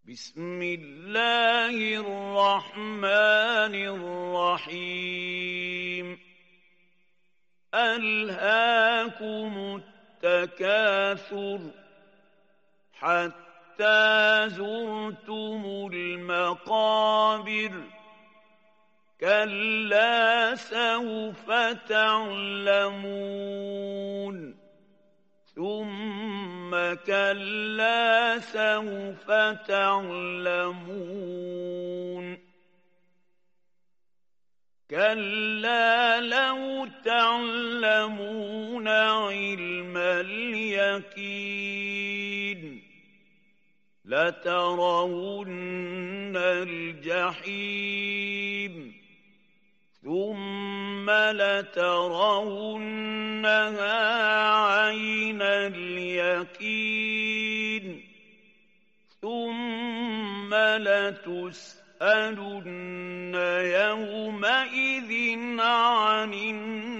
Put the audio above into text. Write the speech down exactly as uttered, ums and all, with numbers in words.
بسم الله الرحمن الرحيم ألهاكم التكاثر حتى زرتم المقابر كلا سوف تعلمون ثم كلا سوف تعلمون كلا لو تعلمون علم اليقين لترون الجحيم ثم لترونها عين اليقين ثم لتسألن يومئذ عن النعيم